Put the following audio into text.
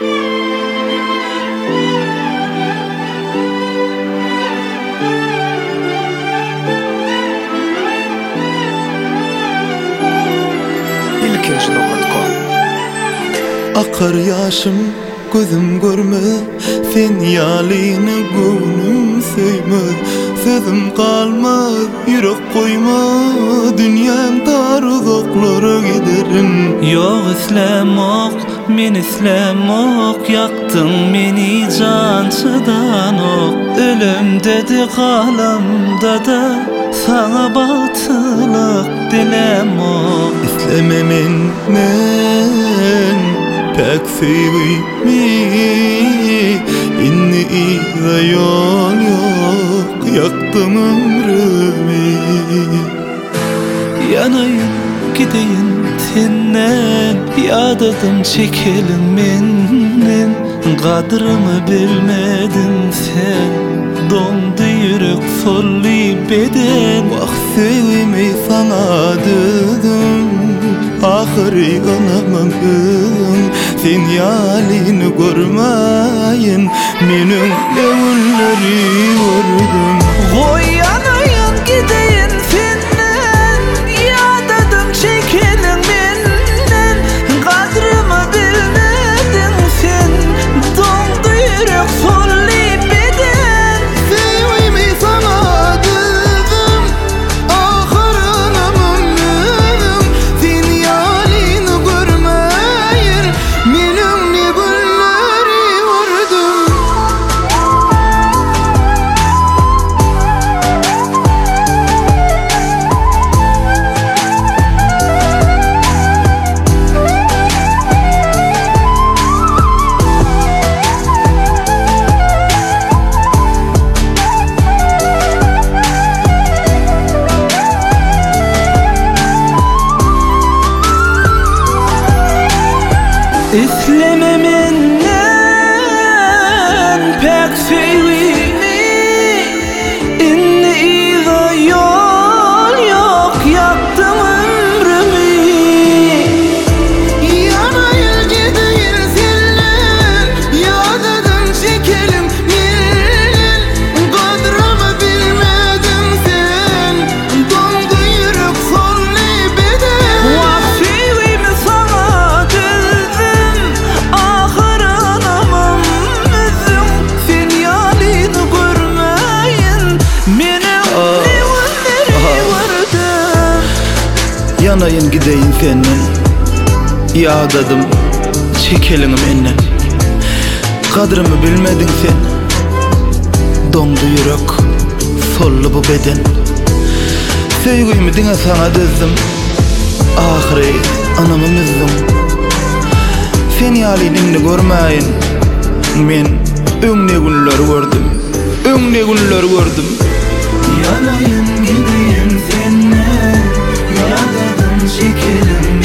Akar yaşım gözüm görmez, sen yalini gönlüm söymez. Sözüm kalmaz, yürek koyma, dünyam dar uzaklara giderim. Yok islemok, men islemok, yaktın meni cansıdan ok. Ölümde de kalamda da sana batılık dilemok. İslememin men pek sevimi, inni iyide yol yok, yaktım ömrümü. Yanayın gideyin senden, yadadım çekelin menden. Kadrımı bilmedin sen, dondu yürek solli beden. Vah sevimi sana dedim, ahırı anamam. Sen yalini görmeyin, menin evleri gördüm. Koy yanayın gideyin senden, yadadım çekelin menden. Kadrımı bilmedin sen, dondu yürek solli beden. Sevimi sana dedim, ahırı anamam. Sen yalini görmeyin, menin evleri gördüm. İslememenden pek sevimi, inni iyide yol yok, yaktım ömrümü. Yanayın gideyin senin, yadadım çekelim menin. Kadrımı bilmedin sen, dondu yürek solli beden. Vah sevimi sana dedim, ahır anamam özüm. Sen yalini görmeyin, menin evleri vardım. Yanayın gideyin senin, yadadım çekelim menin. Kadrımı bilmedin sen, dondu yürek sollu bu beden. Sevgimi dine sana dizdim, ahire anamı müzdüm. Sen yalinini görmeyin, men öňne günler gördüm, öňne günler gördüm. Yanayın gideyin senden, yadadım çekelim